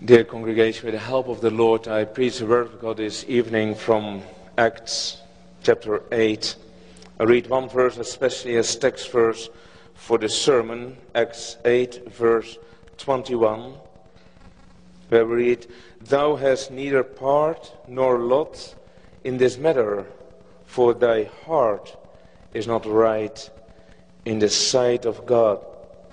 Dear congregation, with the help of the Lord, I preach the word of God this evening from Acts chapter 8. I read one verse especially as text verse for the sermon, Acts 8 verse 21, where we read, "Thou hast neither part nor lot in this matter, for thy heart is not right in the sight of God."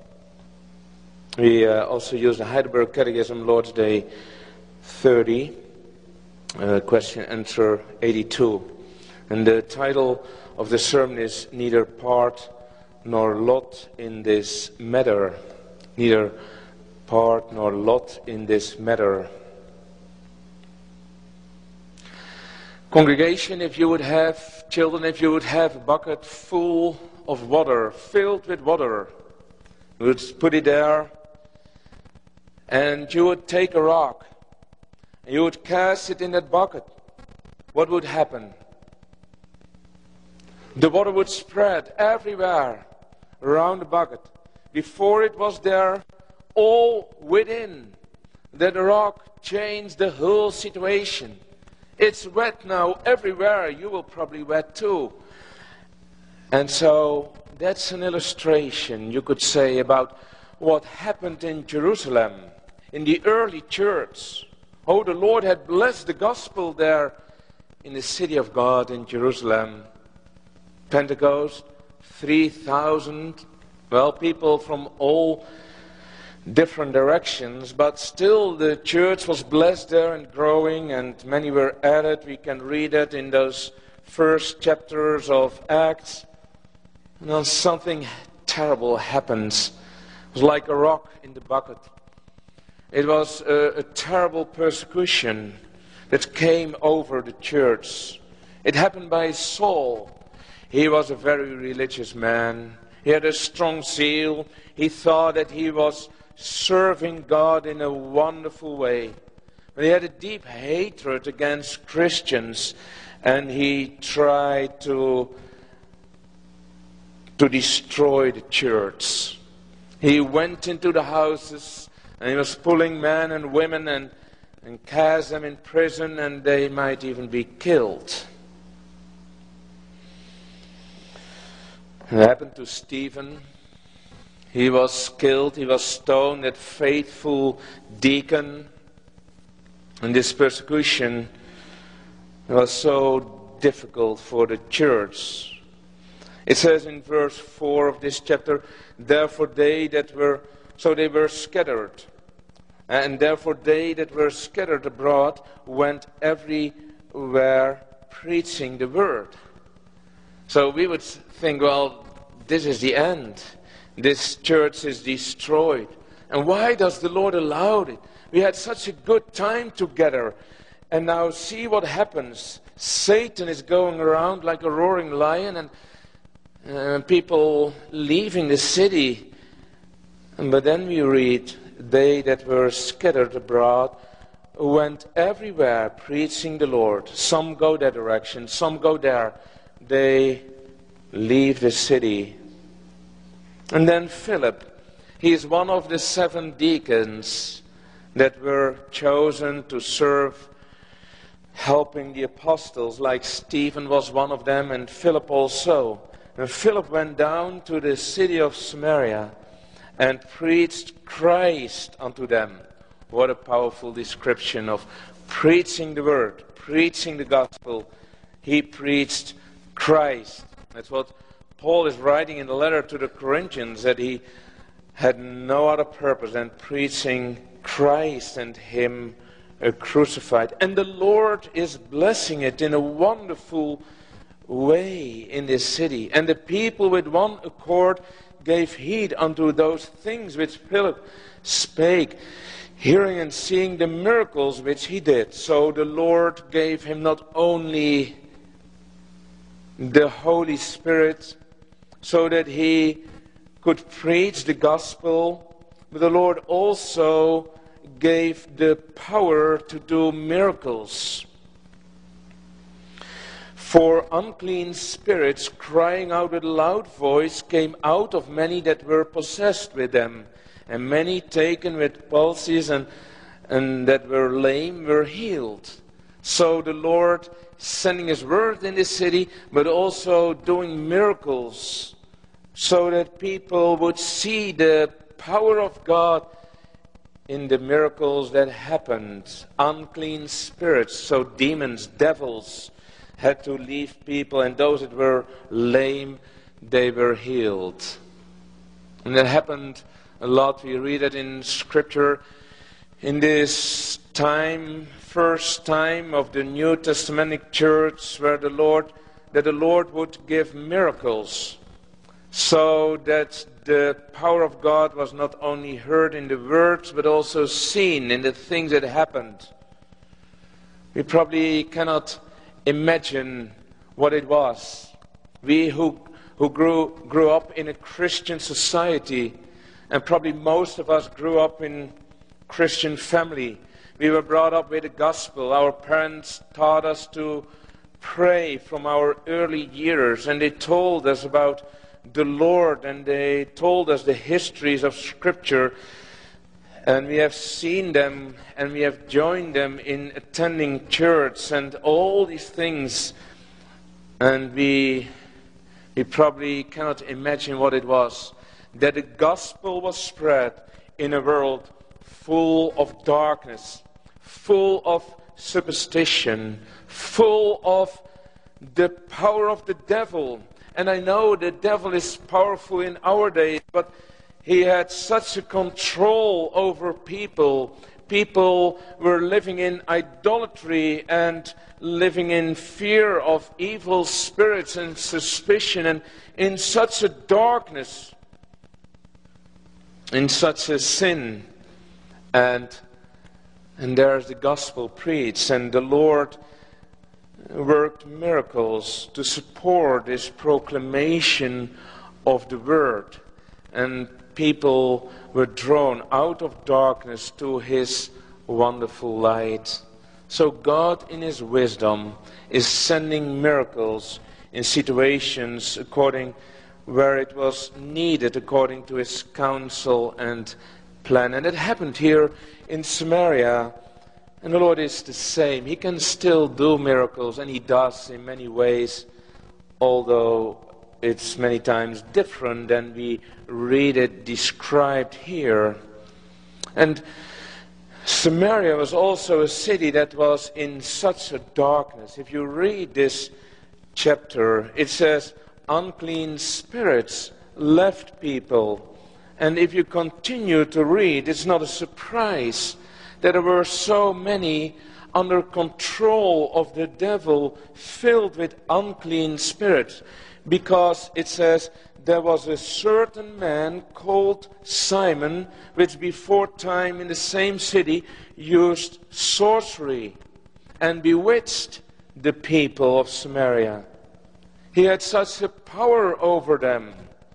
We also use the Heidelberg Catechism, Lord's Day 30, question answer 82. And the title of the sermon is "Neither part nor lot in this matter." Neither part nor lot in this matter. Congregation, if you would have children, if you would have a bucket full of water, filled with water, you would put it there, and you would take a rock, and you would cast it in that bucket. What would happen? The water would spread everywhere around the bucket. Before it was there, all within that rock changed the whole situation. It's wet now everywhere. You will probably wet too. And so that's an illustration, you could say, about what happened in Jerusalem, in the early church. Oh, the Lord had blessed the gospel there in the city of God in Jerusalem. Pentecost, 3,000, people from all different directions, but still the church was blessed there and growing, and many were added. We can read it in those first chapters of Acts. And then something terrible happens. It was like a rock in the bucket. It was a terrible persecution that came over the church. It happened by Saul. He was a very religious man. He had a strong zeal. He thought that he was serving God in a wonderful way. But he had a deep hatred against Christians, and he tried to destroy the church. He went into the houses, and he was pulling men and women and cast them in prison, and they might even be killed. It happened to Stephen. He was killed, he was stoned, that faithful deacon. And this persecution was so difficult for the church. It says in verse 4 of this chapter, "Therefore they were scattered. And therefore they that were scattered abroad went everywhere preaching the word." So we would think, well, this is the end. This church is destroyed. And why does the Lord allow it? We had such a good time together. And now see what happens. Satan is going around like a roaring lion, and people leaving the city. But then we read, "They that were scattered abroad went everywhere preaching the Lord." Some go that direction, some go there. They leave the city. And then Philip, he is one of the 7 deacons that were chosen to serve, helping the apostles, like Stephen was one of them, and Philip also. And Philip went down to the city of Samaria and preached Christ unto them. What a powerful description of preaching the word, preaching the gospel. He preached Christ. That's what Paul is writing in the letter to the Corinthians, that he had no other purpose than preaching Christ and Him crucified. And the Lord is blessing it in a wonderful way in this city. And the people with one accord gave heed unto those things which Philip spake, hearing and seeing the miracles which he did. So the Lord gave him not only the Holy Spirit so that he could preach the gospel, but the Lord also gave the power to do miracles. For unclean spirits, crying out with a loud voice, came out of many that were possessed with them, and many taken with palsies and and that were lame were healed. So the Lord sending His word in the city, but also doing miracles so that people would see the power of God in the miracles that happened. Unclean spirits, so demons, devils, had to leave people, and those that were lame, they were healed. And that happened a lot. We read it in Scripture. In this time, first time of the New Testamentic church, where the Lord would give miracles, so that the power of God was not only heard in the words, but also seen in the things that happened. We probably cannot imagine what it was. We who grew up in a Christian society, and probably most of us grew up in Christian family. We were brought up with the gospel. Our parents taught us to pray from our early years, and they told us about the Lord, and they told us the histories of Scripture, and we have seen them, and we have joined them in attending church and all these things, and we probably cannot imagine what it was, that the gospel was spread in a world full of darkness, full of superstition, full of the power of the devil. And I know the devil is powerful in our days, but he had such a control over people. People were living in idolatry and living in fear of evil spirits and suspicion, and in such a darkness, in such a sin. And there's the gospel preached, and the Lord worked miracles to support this proclamation of the word, and people were drawn out of darkness to His wonderful light. So God in His wisdom is sending miracles in situations according where it was needed, according to His counsel and plan. And it happened here in Samaria. And the Lord is the same. He can still do miracles, and He does in many ways, although it's many times different than we read it described here. And Samaria was also a city that was in such a darkness. If you read this chapter, it says, unclean spirits left people. And if you continue to read, it's not a surprise that there were so many under control of the devil, filled with unclean spirits, because it says there was a certain man called Simon, which before time in the same city used sorcery and bewitched the people of Samaria. He had such a power over them.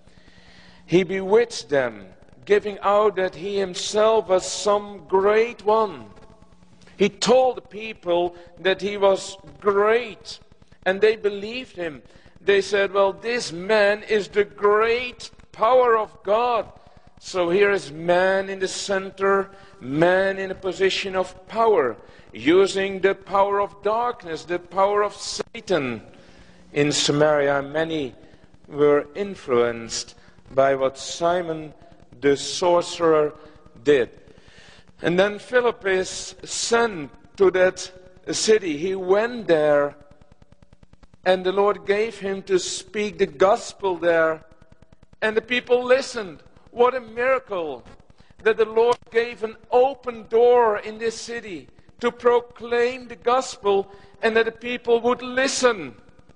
He bewitched them, giving out that he himself was some great one. He told the people that he was great, and they believed him. They said, well, this man is the great power of God. So here is man in the center, man in a position of power, using the power of darkness, the power of Satan. In Samaria, many were influenced by what Simon the sorcerer did. And then Philip is sent to that city. He went there, and the Lord gave him to speak the gospel there, and the people listened. What a miracle that the Lord gave an open door in this city to proclaim the gospel, and that the people would listen.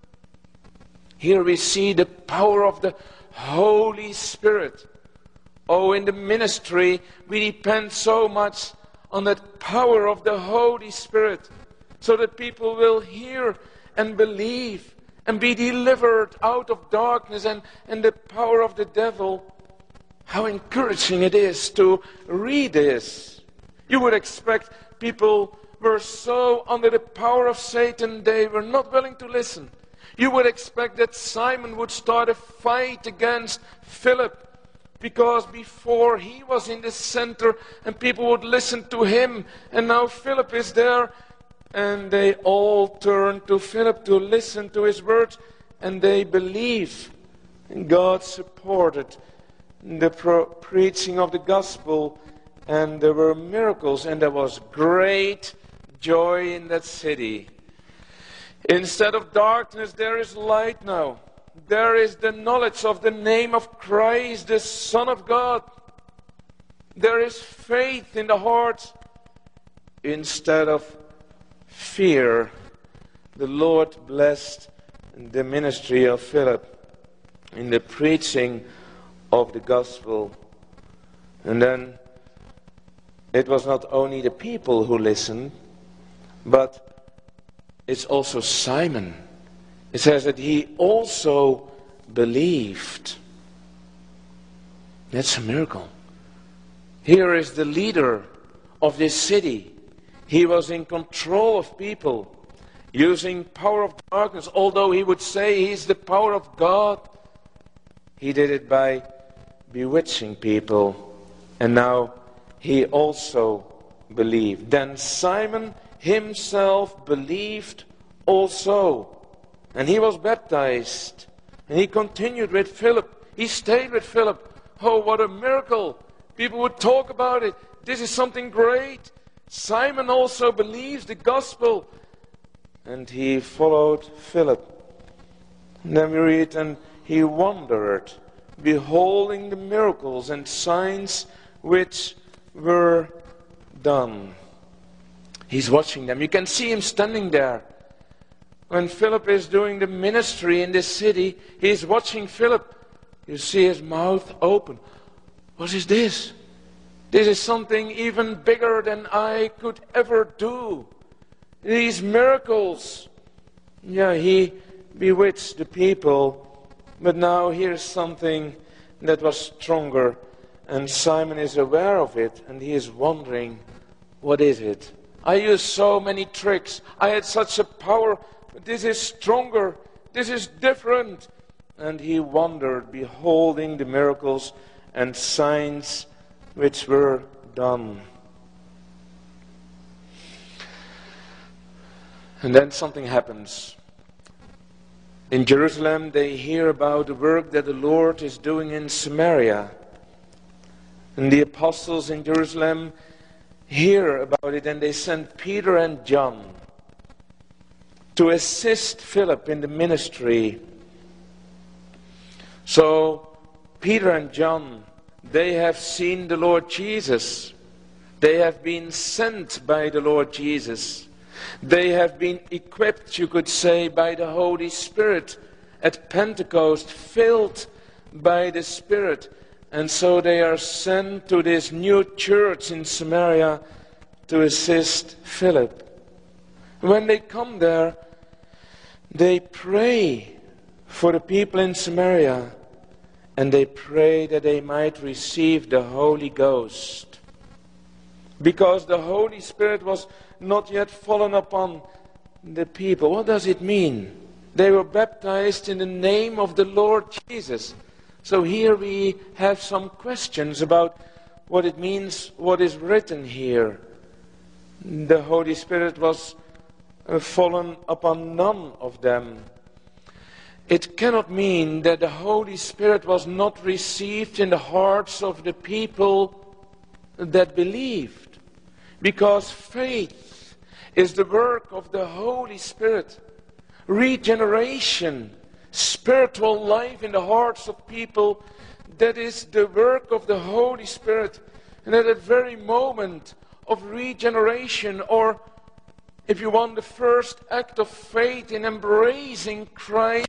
Here we see the power of the Holy Spirit. Oh, in the ministry, we depend so much on that power of the Holy Spirit, so that people will hear and believe and be delivered out of darkness and the power of the devil. How encouraging it is to read this. You would expect people were so under the power of Satan, they were not willing to listen. You would expect that Simon would start a fight against Philip. Because before he was in the center and people would listen to him, and now Philip is there, and they all turn to Philip to listen to his words, and they believe. And God supported the preaching of the gospel, and there were miracles, and there was great joy in that city. Instead of darkness, there is light now. There is the knowledge of the name of Christ, the Son of God. There is faith in the hearts instead of fear. The Lord blessed the ministry of Philip in the preaching of the gospel. And then it was not only the people who listened, but it's also Simon. It says that he also believed. That's a miracle. Here is the leader of this city. He was in control of people, using power of darkness. Although he would say he's the power of God, he did it by bewitching people. And now he also believed. Then Simon himself believed also. And he was baptized. And he continued with Philip. He stayed with Philip. Oh, what a miracle. People would talk about it. This is something great. Simon also believes the gospel. And he followed Philip. And then we read, and he wondered, beholding the miracles and signs which were done. He's watching them. You can see him standing there. When Philip is doing the ministry in this city, he's watching Philip. You see his mouth open. What is this? This is something even bigger than I could ever do. These miracles. Yeah, he bewitched the people. But now here's something that was stronger. And Simon is aware of it. And he is wondering, what is it? I used so many tricks. I had such a power. But this is stronger. This is different. And he wondered, beholding the miracles and signs which were done. And then something happens. In Jerusalem, they hear about the work that the Lord is doing in Samaria. And the apostles in Jerusalem hear about it, and they send Peter and John to assist Philip in the ministry. So Peter and John, they have seen the Lord Jesus. They have been sent by the Lord Jesus. They have been equipped, you could say, by the Holy Spirit at Pentecost, filled by the Spirit. And so they are sent to this new church in Samaria to assist Philip. When they come there, they pray for the people in Samaria, and they pray that they might receive the Holy Ghost. Because the Holy Spirit was not yet fallen upon the people. What does it mean? They were baptized in the name of the Lord Jesus. So here we have some questions about what it means, what is written here. The Holy Spirit was fallen upon none of them. It cannot mean that the Holy Spirit was not received in the hearts of the people that believed. Because faith is the work of the Holy Spirit. Regeneration, spiritual life in the hearts of people, that is the work of the Holy Spirit. And at that very moment of regeneration, or if you want, the first act of faith in embracing Christ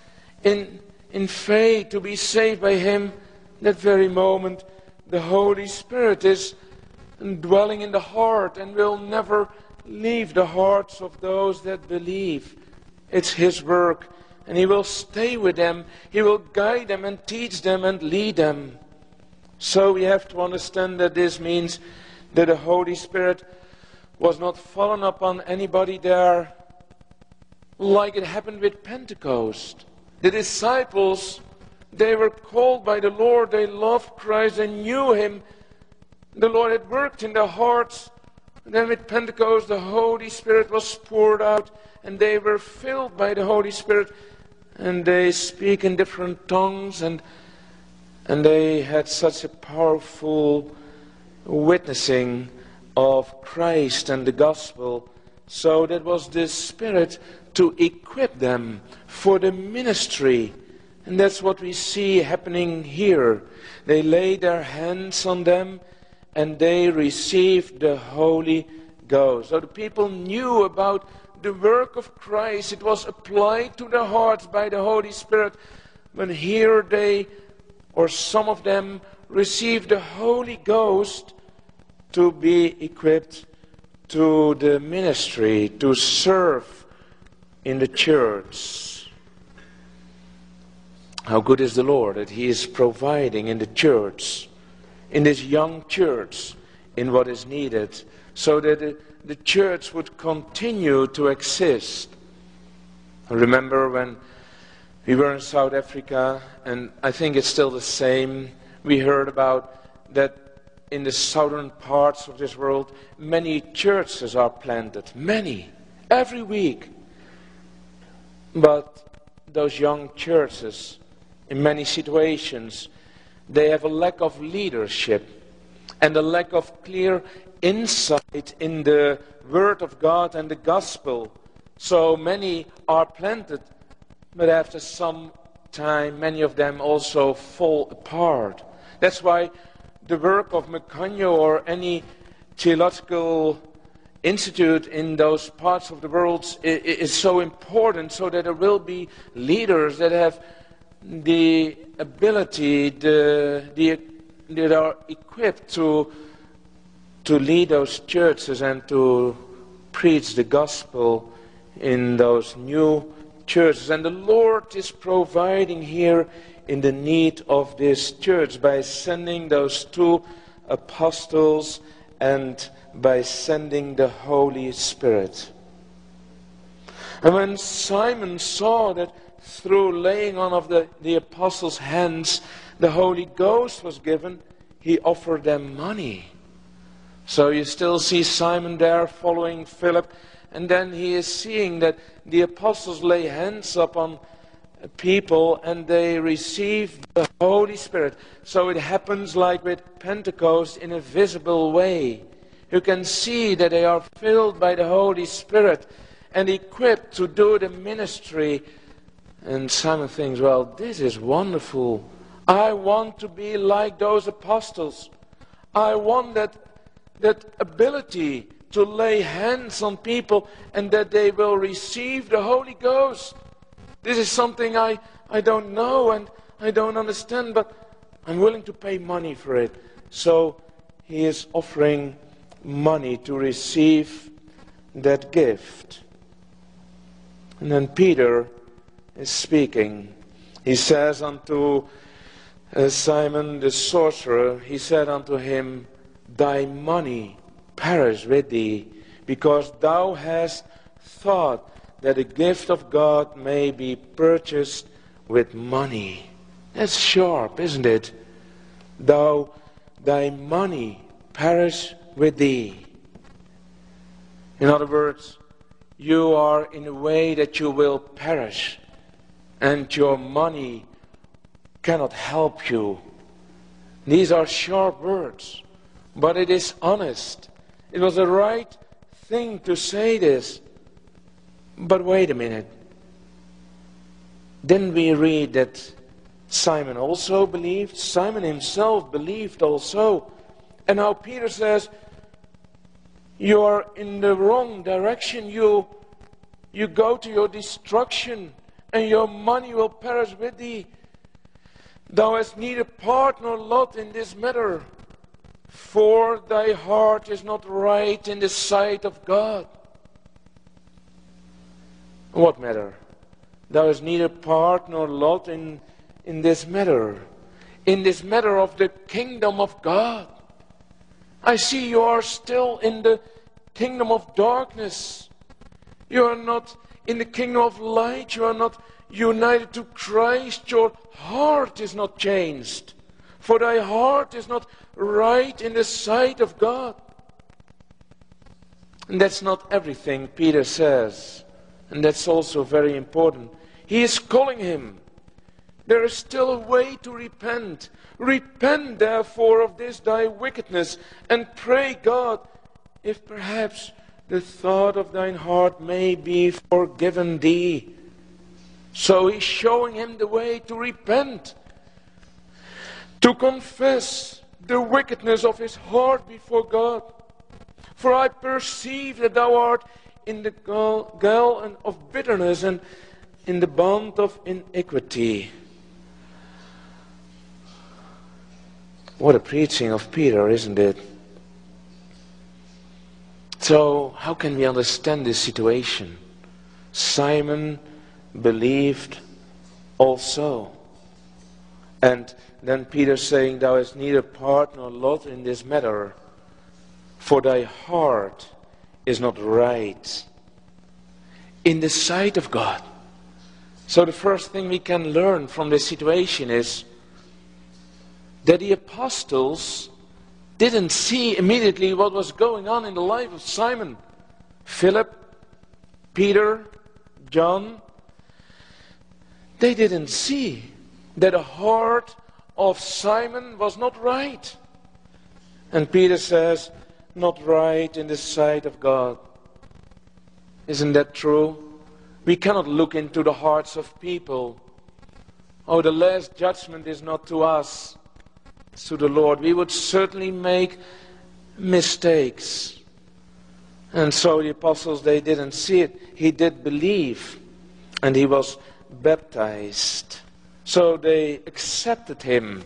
in faith to be saved by Him, that very moment the Holy Spirit is dwelling in the heart and will never leave the hearts of those that believe. It's His work, and He will stay with them. He will guide them and teach them and lead them. So we have to understand that this means that the Holy Spirit was not fallen upon anybody there like it happened with Pentecost. The disciples They were called by the Lord. They loved Christ. They knew Him. The Lord had worked in their hearts. And then with Pentecost, the Holy Spirit was poured out. And they were filled by the Holy Spirit. And they speak in different tongues. And they had such a powerful witnessing of Christ and the gospel. So that was the Spirit to equip them for the ministry. And that's what we see happening here. They laid their hands on them and they received the Holy Ghost. So the people knew about the work of Christ. It was applied to their hearts by the Holy Spirit. When here they, or some of them, received the Holy Ghost to be equipped to the ministry, to serve in the church. How good is the Lord that He is providing in the church, in this young church, in what is needed, so that the church would continue to exist. I remember when we were in South Africa, and I think it's still the same, we heard about that in the southern parts of this world, many churches are planted. Many. Every week. But those young churches, in many situations, they have a lack of leadership and a lack of clear insight in the Word of God and the Gospel. So many are planted, but after some time, many of them also fall apart. That's why the work of Mecanio or any theological institute in those parts of the world is so important, so that there will be leaders that have the ability, that are equipped to lead those churches and to preach the gospel in those new churches. And the Lord is providing here in the need of this church by sending those 2 apostles and by sending the Holy Spirit. And when Simon saw that through laying on of the apostles' hands the Holy Ghost was given, he offered them money. So you still see Simon there following Philip, and then he is seeing that the apostles lay hands upon people and they receive the Holy Spirit. So it happens like with Pentecost in a visible way. You can see that they are filled by the Holy Spirit and equipped to do the ministry. And Simon thinks, well, this is wonderful. I want to be like those apostles. I want that ability to lay hands on people and that they will receive the Holy Ghost. This is something I don't know and I don't understand, but I'm willing to pay money for it. So he is offering money to receive that gift. And then Peter is speaking. He says unto Simon the sorcerer, he said unto him, thy money perish with thee, because thou hast thought that the gift of God may be purchased with money. That's sharp, isn't it? Thy money perish with thee. In other words, you are in a way that you will perish, and your money cannot help you. These are sharp words, but it is honest. It was the right thing to say this. But wait a minute. Didn't we read that Simon also believed? Simon himself believed also. And now Peter says, you are in the wrong direction. You go to your destruction, and your money will perish with thee. Thou hast neither part nor lot in this matter, for thy heart is not right in the sight of God. What matter? Thou hast neither part nor lot in this matter. In this matter of the kingdom of God. I see you are still in the kingdom of darkness. You are not in the kingdom of light. You are not united to Christ, your heart is not changed. For thy heart is not right in the sight of God. And that's not everything Peter says. And that's also very important. He is calling him. There is still a way to repent. Repent, therefore, of this thy wickedness, and pray God, if perhaps the thought of thine heart may be forgiven thee. So he's showing him the way to repent, to confess the wickedness of his heart before God. For I perceive that thou art in the gall of bitterness and in the bond of iniquity. What a preaching of Peter, isn't it? So, how can we understand this situation? Simon believed also. And then Peter saying, thou hast neither part nor lot in this matter, for thy heart is not right in the sight of God. So the first thing we can learn from this situation is that the apostles didn't see immediately what was going on in the life of Simon, Philip, Peter, John. They didn't see that the heart of Simon was not right. And Peter says, not right in the sight of God. Isn't that true? We cannot look into the hearts of people. Oh, the last judgment is not to us, it's to the Lord. We would certainly make mistakes. And so the apostles, they didn't see it. He did believe, and he was baptized. So they accepted him.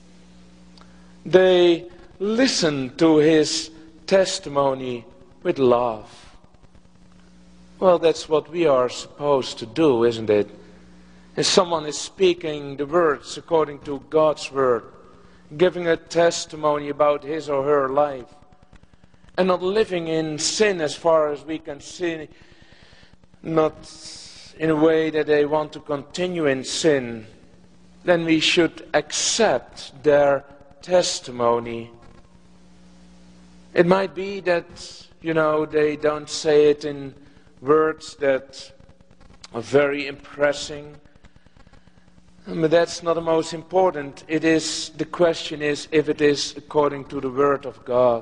They listened to his testimony with love. Well, that's what we are supposed to do, isn't it? If someone is speaking the words according to God's word, giving a testimony about his or her life, and not living in sin as far as we can see, not in a way that they want to continue in sin, then we should accept their testimony. It might be that, they don't say it in words that are very impressing, but that's not the most important. The question is if it is according to the word of God.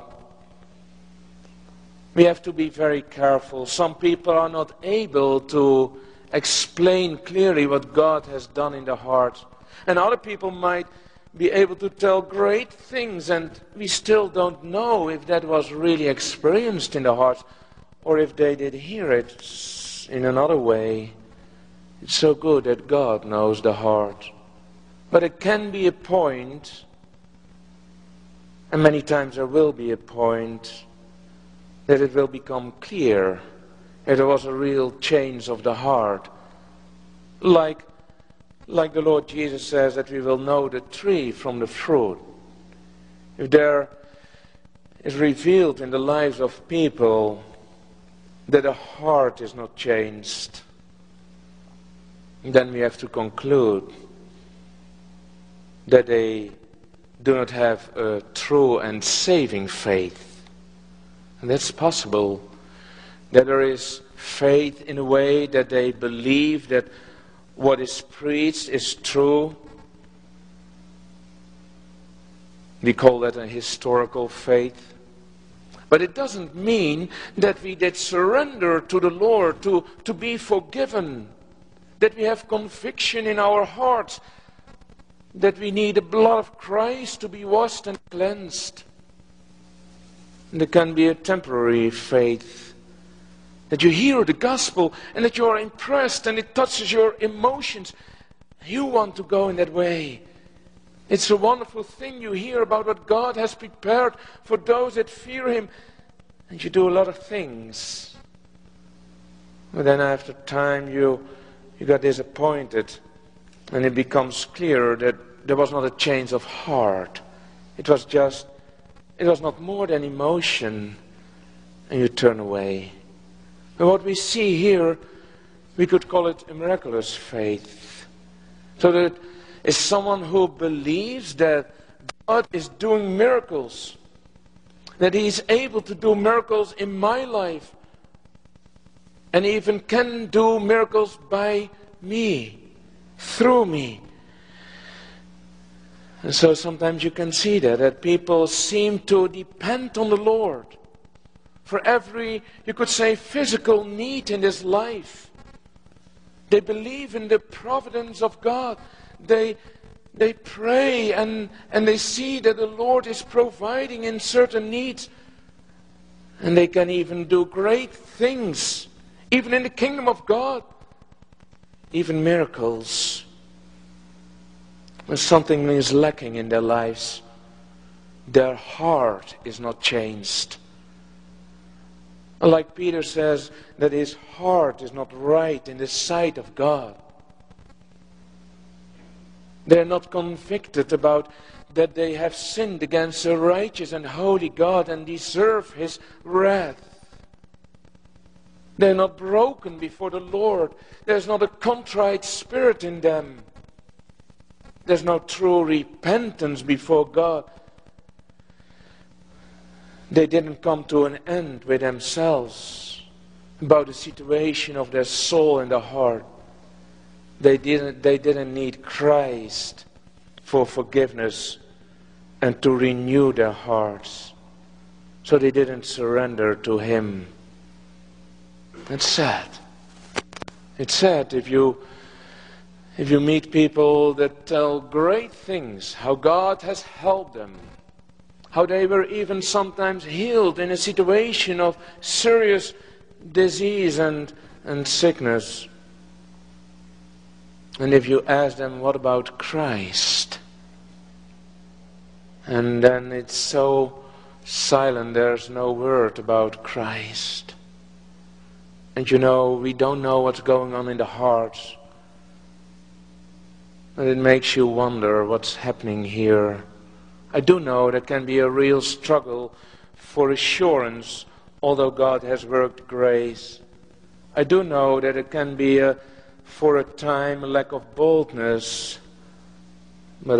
We have to be very careful. Some people are not able to explain clearly what God has done in their heart. And other people might be able to tell great things, and we still don't know if that was really experienced in the heart or if they did hear it in another way. It's so good that God knows the heart. But it can be a point, and many times there will be a point, that it will become clear that there was a real change of the heart. Like the Lord Jesus says that we will know the tree from the fruit. If there is revealed in the lives of people that the heart is not changed, then we have to conclude that they do not have a true and saving faith. And that's possible, that there is faith in a way that they believe that what is preached is true. We call that a historical faith. But it doesn't mean that we did surrender to the Lord to be forgiven, that we have conviction in our hearts, that we need the blood of Christ to be washed and cleansed. And there can be a temporary faith, that you hear the gospel and that you are impressed and it touches your emotions. You want to go in that way. It's a wonderful thing. You hear about what God has prepared for those that fear Him, and you do a lot of things. But then after time you got disappointed, and it becomes clear that there was not a change of heart. It was not more than emotion, and you turn away. And what we see here We could call it a miraculous faith. So that is someone who believes that God is doing miracles, that He is able to do miracles in my life, and even can do miracles by me, through me. And so sometimes you can see that people seem to depend on the Lord for every, you could say, physical need in this life. They believe in the providence of God. They pray and they see that the Lord is providing in certain needs. And they can even do great things, even in the kingdom of God, even miracles. When something is lacking in their lives, their heart is not changed. Like Peter says, that his heart is not right in the sight of God. They are not convicted about that they have sinned against a righteous and holy God and deserve His wrath. They are not broken before the Lord. There's not a contrite spirit in them. There's no true repentance before God. They didn't come to an end with themselves about the situation of their soul and their heart. They didn't need Christ for forgiveness and to renew their hearts. So they didn't surrender to Him. It's sad. It's sad if you meet people that tell great things, how God has helped them, how they were even sometimes healed in a situation of serious disease and sickness. And if you ask them, what about Christ? And then it's so silent, there's no word about Christ. And you know, we don't know what's going on in the hearts. And it makes you wonder what's happening here. I do know there can be a real struggle for assurance, although God has worked grace. I do know that it can be for a time a lack of boldness. But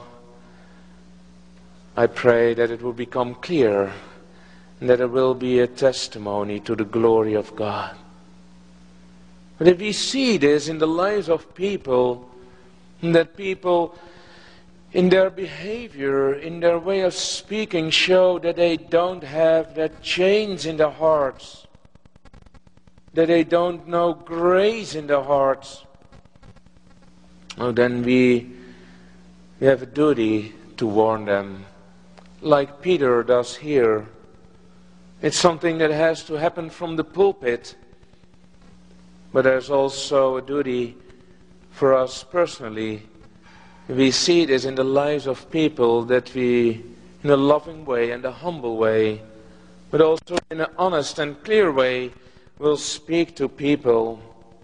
I pray that it will become clear and that it will be a testimony to the glory of God. But if we see this in the lives of people, that people in their behavior, in their way of speaking, show that they don't have that change in their hearts, that they don't know grace in their hearts, well, then we have a duty to warn them, like Peter does here. It's something that has to happen from the pulpit, but there's also a duty for us personally. We see this in the lives of people, that we, in a loving way and a humble way, but also in an honest and clear way, will speak to people.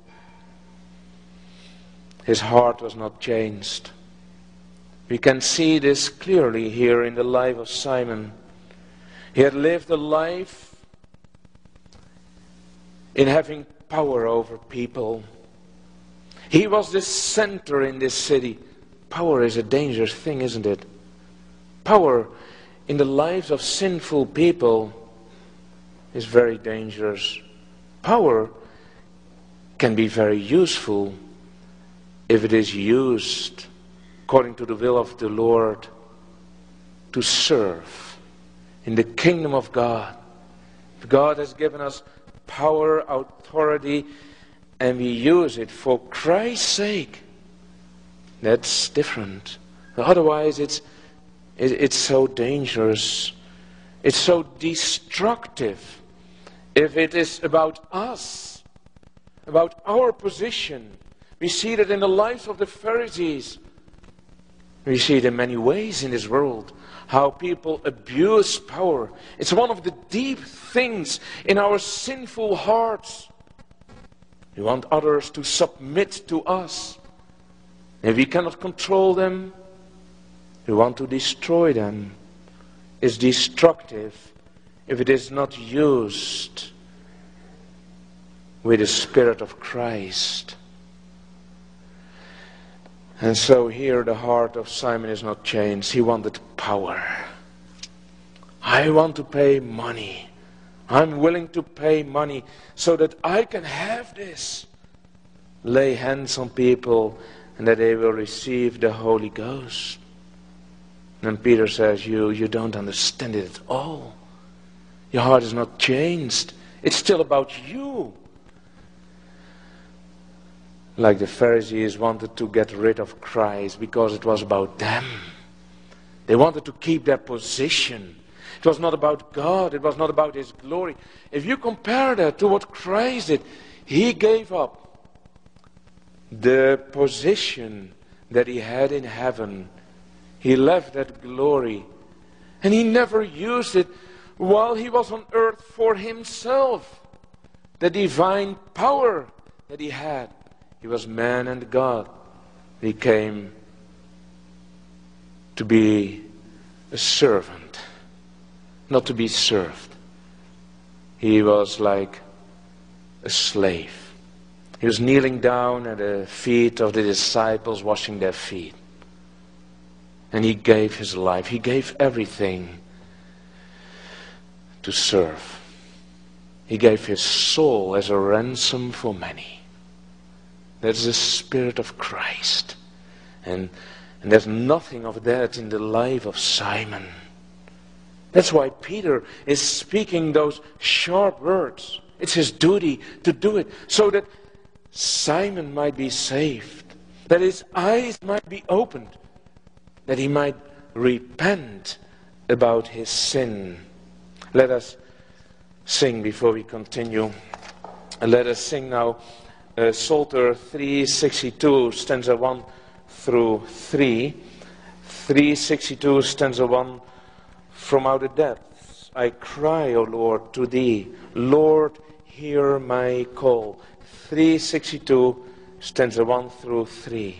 His heart was not changed. We can see this clearly here in the life of Simon. He had lived a life in having power over people. He was the center in this city. Power is a dangerous thing, isn't it? Power in the lives of sinful people is very dangerous. Power can be very useful if it is used according to the will of the Lord to serve in the kingdom of God. If God has given us power, authority, and we use it for Christ's sake, that's different. Otherwise, it's so dangerous. It's so destructive. If it is about us, about our position, we see that in the lives of the Pharisees. We see it in many ways in this world, how people abuse power. It's one of the deep things in our sinful hearts. We want others to submit to us. If we cannot control them, we want to destroy them. It's destructive if it is not used with the Spirit of Christ. And so here the heart of Simon is not changed. He wanted power. I want to pay money. I'm willing to pay money so that I can have this. Lay hands on people and that they will receive the Holy Ghost. And Peter says, you don't understand it at all. Your heart is not changed. It's still about you. Like the Pharisees wanted to get rid of Christ because it was about them. They wanted to keep their position. It was not about God. It was not about His glory. If you compare that to what Christ did, He gave up the position that He had in heaven. He left that glory. And He never used it while He was on earth for Himself. The divine power that He had. He was man and God. He came to be a servant, not to be served. He was like a slave. He was kneeling down at the feet of the disciples, washing their feet. And He gave His life. He gave everything to serve. He gave His soul as a ransom for many. That's the Spirit of Christ. And there's nothing of that in the life of Simon. That's why Peter is speaking those sharp words. It's his duty to do it so that Simon might be saved, that his eyes might be opened, that he might repent about his sin. Let us sing before we continue. Let us sing now Psalter 362, stanza 1 through 3. 362, stanza 1. From out the depths I cry, O Lord, to Thee. Lord, hear my call. 362, stanza 1 through 3.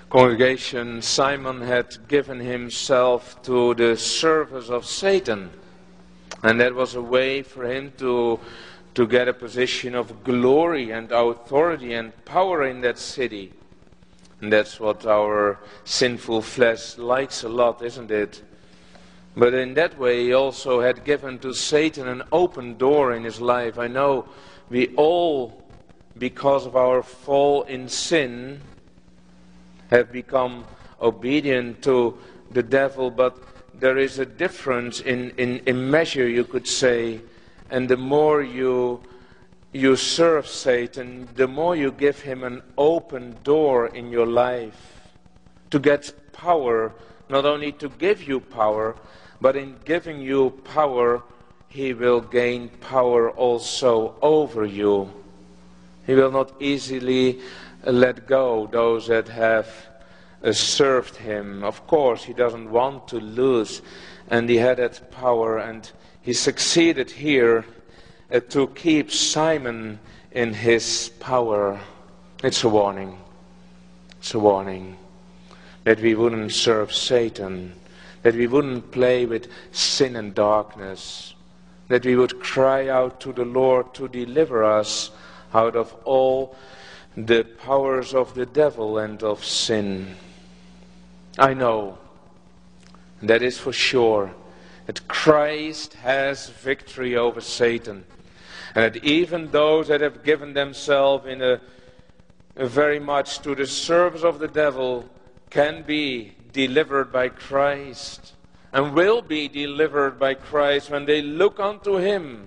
congregation, Simon had given himself to the service of Satan. And that was a way for him to get a position of glory and authority and power in that city. And that's what our sinful flesh likes a lot, isn't it? But in that way he also had given to Satan an open door in his life. I know we all, because of our fall in sin, have become obedient to the devil, but there is a difference in measure, you could say. And the more you serve Satan, the more you give him an open door in your life to get power, not only to give you power, but in giving you power, he will gain power also over you. He will not easily let go those that have served him. Of course, he doesn't want to lose, and he had that power, and he succeeded here to keep Simon in his power. It's a warning. It's a warning that we wouldn't serve Satan, that we wouldn't play with sin and darkness, that we would cry out to the Lord to deliver us out of all the powers of the devil and of sin. I know, that is for sure, that Christ has victory over Satan. And that even those that have given themselves in a very much to the service of the devil can be delivered by Christ, and will be delivered by Christ when they look unto him.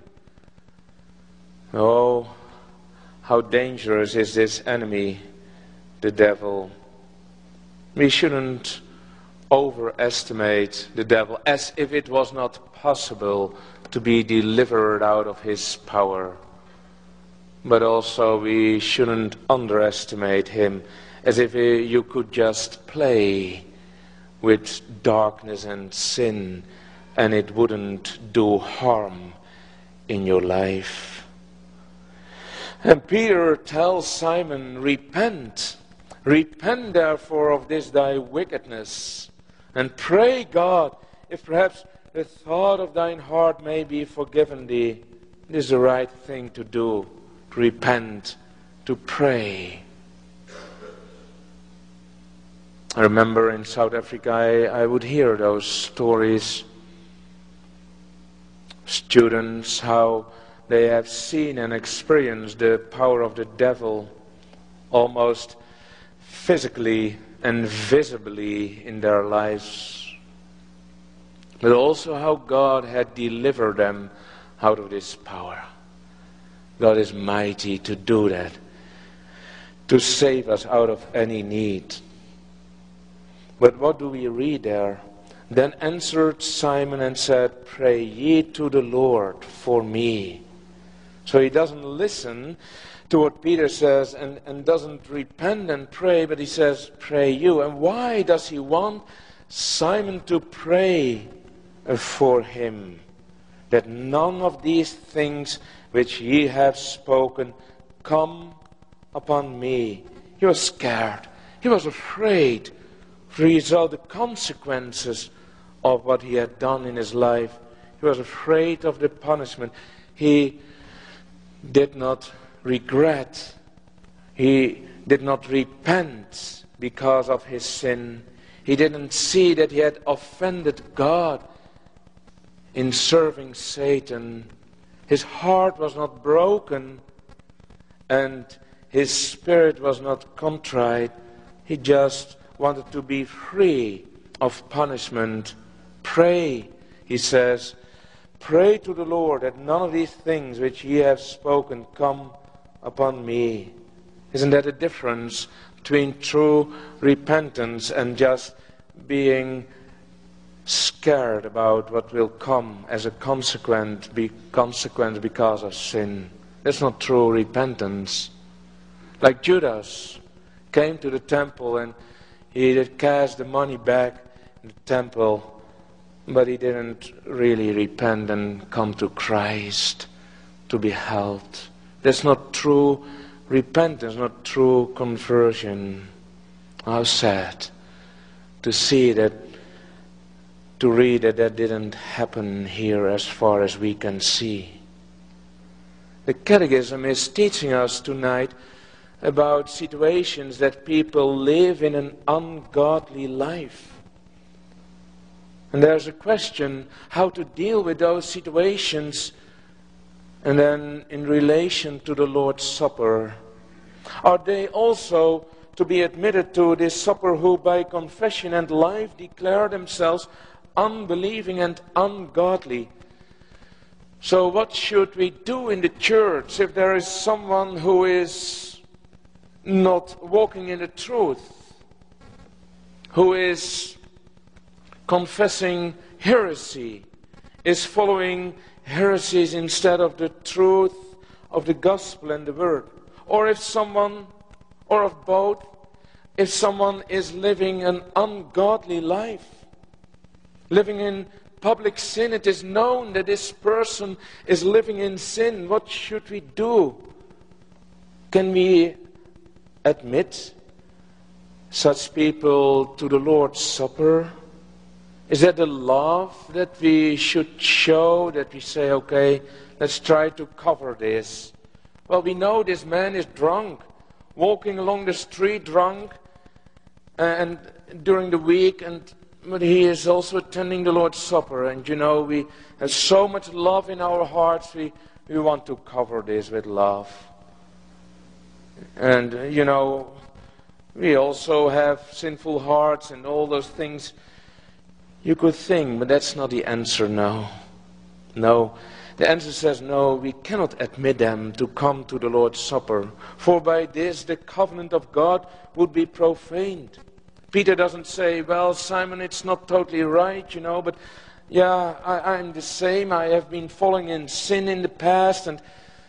Oh, how dangerous is this enemy, the devil. We shouldn't overestimate the devil, as if it was not possible to be delivered out of his power. But also we shouldn't underestimate him, as if you could just play with darkness and sin and it wouldn't do harm in your life. And Peter tells Simon, repent. Repent therefore of this thy wickedness, and pray God, if perhaps the thought of thine heart may be forgiven thee. It is the right thing to do, to repent, to pray. I remember in South Africa I would hear those stories. Students, how they have seen and experienced the power of the devil almost physically and visibly in their lives. But also how God had delivered them out of this power. God is mighty to do that, to save us out of any need. But what do we read there? Then answered Simon and said, pray ye to the Lord for me. So he doesn't listen to what Peter says and doesn't repent and pray, but he says, pray you. And why does he want Simon to pray for him? That none of these things which ye have spoken come upon me. He was scared. He was afraid for the consequences of what he had done in his life. He was afraid of the punishment. He did not regret. He did not repent because of his sin. He didn't see that he had offended God in serving Satan. His heart was not broken and his spirit was not contrite. He just wanted to be free of punishment. Pray, he says, pray to the Lord that none of these things which ye have spoken come upon me. Isn't that a difference between true repentance and just being scared about what will come as a consequence because of sin? That's not true repentance. Like Judas came to the temple and he did cast the money back in the temple, but he didn't really repent and come to Christ to be helped. That's not true repentance, not true conversion. How sad to see that, to read that that didn't happen here as far as we can see. The Catechism is teaching us tonight about situations that people live in an ungodly life. And there's a question how to deal with those situations, and then in relation to the Lord's Supper. Are they also to be admitted to this supper who by confession and life declare themselves unbelieving and ungodly? So what should we do in the church if there is someone who is not walking in the truth, who is confessing heresy, is following heresies instead of the truth of the gospel and the word? Or if someone, or of both, if someone is living an ungodly life, living in public sin, it is known that this person is living in sin, what should we do? Can we admit such people to the Lord's Supper? Is that the love that we should show, that we say, okay, let's try to cover this? Well, we know this man is drunk, walking along the street drunk, and during the week, but he is also attending the Lord's Supper. And you know, we have so much love in our hearts, we want to cover this with love. And you know, we also have sinful hearts and all those things you could think, but that's not the answer now. No, the answer says no, we cannot admit them to come to the Lord's Supper, for by this the covenant of God would be profaned. Peter doesn't say, well, Simon, it's not totally right, you know, but yeah, I'm the same. I have been falling in sin in the past. And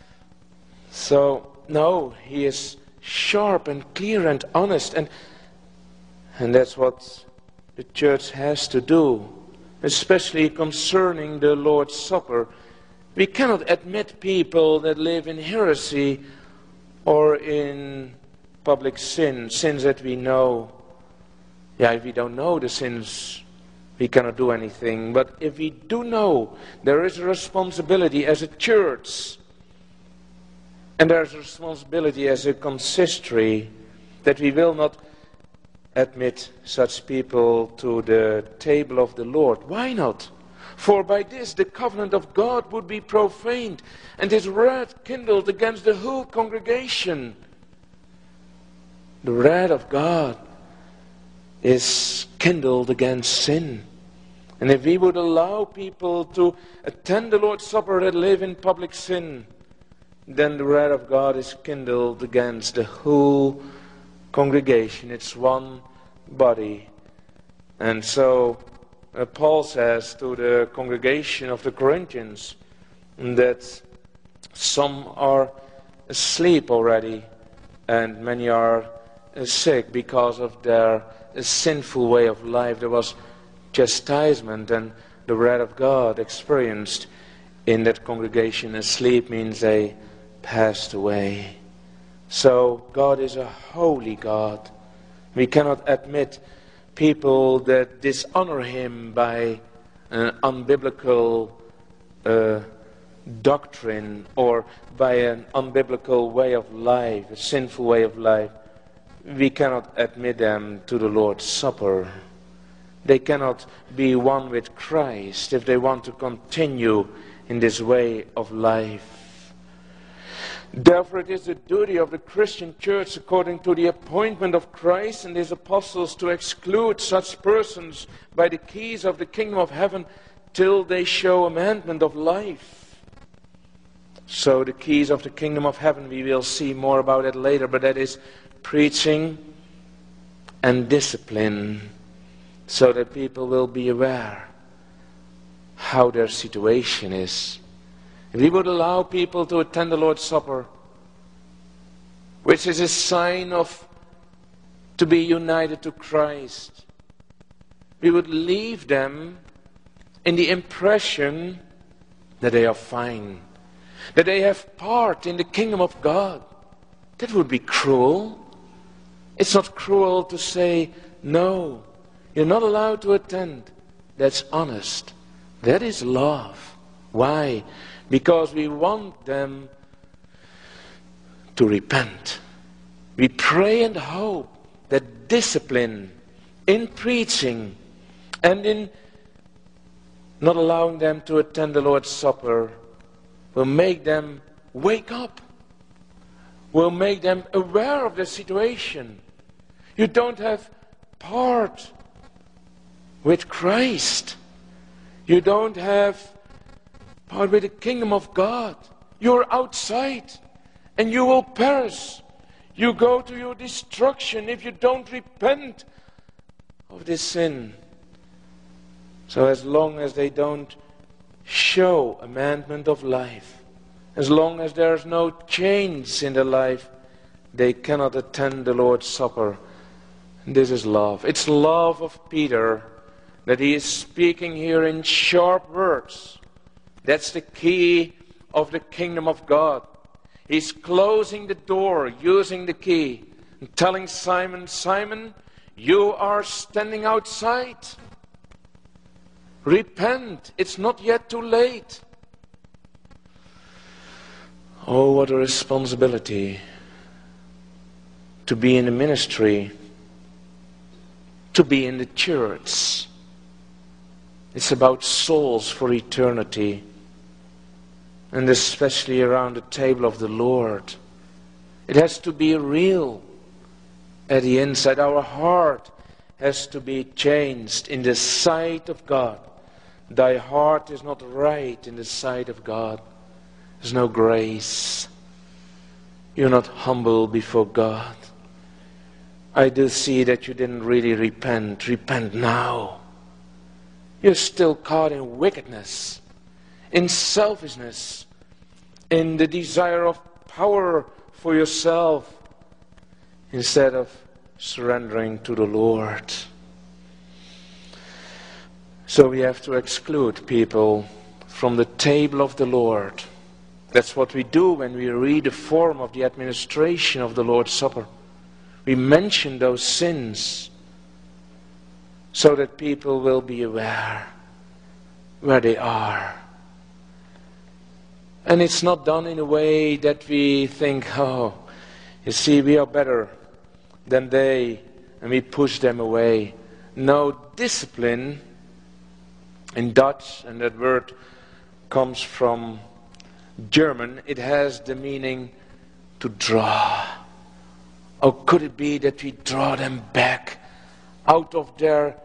so, no, he is sharp and clear and honest. And that's what the church has to do, especially concerning the Lord's Supper. We cannot admit people that live in heresy or in public sin, sins that we know. Yeah, if we don't know the sins, we cannot do anything. But if we do know, there is a responsibility as a church, and there is a responsibility as a consistory, that we will not admit such people to the table of the Lord. Why not? For by this the covenant of God would be profaned, and his wrath kindled against the whole congregation. The wrath of God is kindled against sin. And if we would allow people to attend the Lord's Supper that live in public sin, then the wrath of God is kindled against the whole congregation. It's one body. And so Paul says to the congregation of the Corinthians that some are asleep already and many are sick because of their sinful way of life. There was chastisement, and the wrath of God experienced in that congregation. Asleep means they passed away. So God is a holy God. We cannot admit people that dishonor him by an unbiblical doctrine or by an unbiblical way of life, a sinful way of life. We cannot admit them to the Lord's Supper. They cannot be one with Christ if they want to continue in this way of life. Therefore, it is the duty of the Christian church, according to the appointment of Christ and his apostles, to exclude such persons by the keys of the kingdom of heaven till they show amendment of life. So the keys of the kingdom of heaven, we will see more about it later, but that is preaching and discipline, so that people will be aware how their situation is. If we would allow people to attend the Lord's Supper, which is a sign of to be united to Christ, we would leave them in the impression that they are fine, that they have part in the kingdom of God. That would be cruel. It's not cruel to say, no, you're not allowed to attend. That's honest. That is love. Why? Because we want them to repent. We pray and hope that discipline in preaching and in not allowing them to attend the Lord's Supper will make them wake up, will make them aware of the situation. You don't have part with Christ. You don't have part with the kingdom of God. You're outside and you will perish. You go to your destruction if you don't repent of this sin. So as long as they don't show amendment of life, as long as there's no change in their life, they cannot attend the Lord's Supper. And this is love. It's love of Peter that he is speaking here in sharp words. That's the key of the kingdom of God. He's closing the door, using the key, and telling Simon, Simon, you are standing outside. Repent, it's not yet too late. Oh, what a responsibility to be in the ministry, to be in the church. It's about souls for eternity, and especially around the table of the Lord. It has to be real at the inside. Our heart has to be changed in the sight of God. Thy heart is not right in the sight of God. There's no grace. You're not humble before God. I do see that you didn't really repent. Repent now. You're still caught in wickedness, in selfishness, in the desire of power for yourself, instead of surrendering to the Lord. So we have to exclude people from the table of the Lord. That's what we do when we read the form of the administration of the Lord's Supper. We mention those sins so that people will be aware where they are. And it's not done in a way that we think, oh, you see, we are better than they, and we push them away. No, discipline in Dutch, and that word comes from German, it has the meaning to draw. Or could it be that we draw them back out of their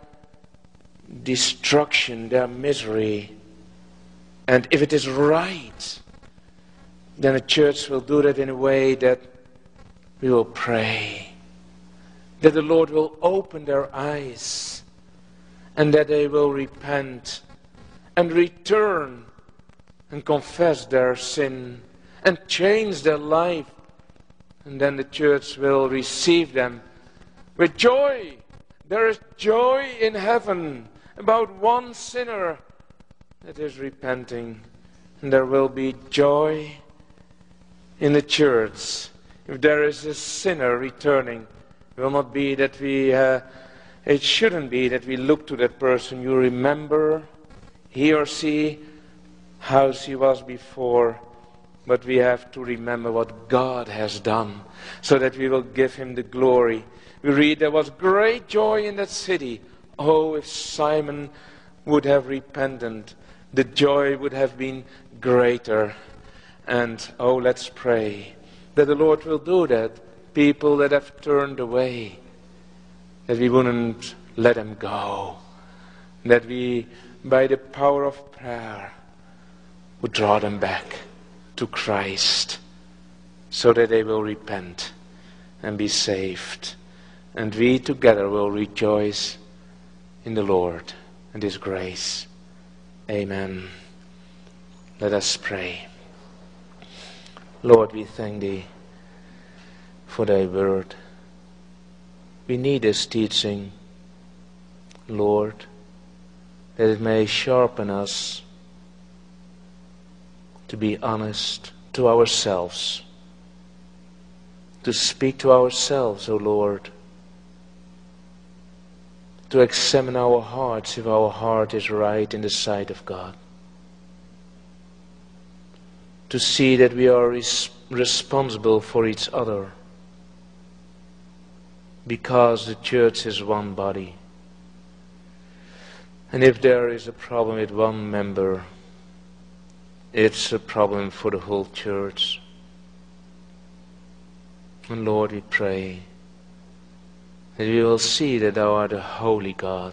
destruction, their misery? And if it is right, then the church will do that in a way that we will pray, that the Lord will open their eyes, and that they will repent and return and confess their sin and change their life. And then the church will receive them with joy. There is joy in heaven about one sinner that is repenting. And there will be joy in the church if there is a sinner returning. It will not be that it shouldn't be that we look to that person. You remember he or she, how she was before. But we have to remember what God has done, so that we will give him the glory. We read there was great joy in that city. Oh, if Simon would have repented, the joy would have been greater. And oh, let's pray that the Lord will do that. People that have turned away, that we wouldn't let them go. That we, by the power of prayer, would draw them back to Christ, so that they will repent and be saved. And we together will rejoice in the Lord and his grace. Amen. Let us pray. Lord, we thank thee for thy word. We need this teaching, Lord, that it may sharpen us to be honest to ourselves, to speak to ourselves, O Lord, to examine our hearts if our heart is right in the sight of God. To see that we are responsible for each other, because the church is one body. And if there is a problem with one member, it's a problem for the whole church. And Lord, we pray that we will see that Thou art a holy God,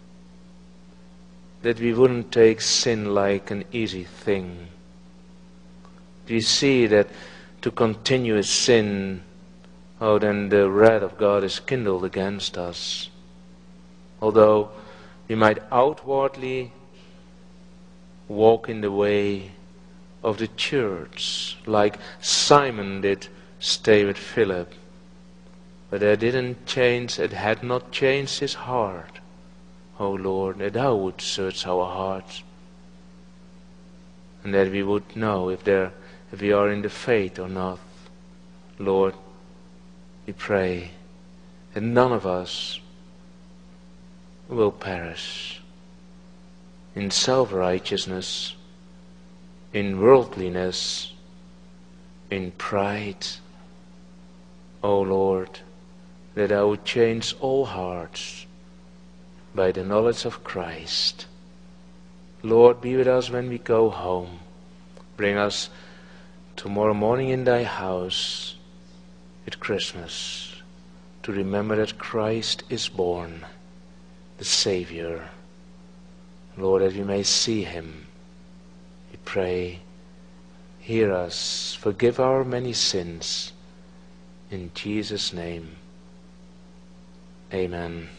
that we wouldn't take sin like an easy thing. We see that to continue in sin, then the wrath of God is kindled against us. Although we might outwardly walk in the way of the church, like Simon did stay with Philip, but it had not changed his heart. O Lord, that Thou would search our hearts, and that we would know if we are in the faith or not. Lord, we pray that none of us will perish in self-righteousness, in worldliness, in pride. O Lord, that Thou would change all hearts by the knowledge of Christ. Lord, be with us when we go home. Bring us tomorrow morning in Thy house at Christmas to remember that Christ is born, the Savior. Lord, that we may see Him. We pray, hear us, forgive our many sins. In Jesus' name, amen.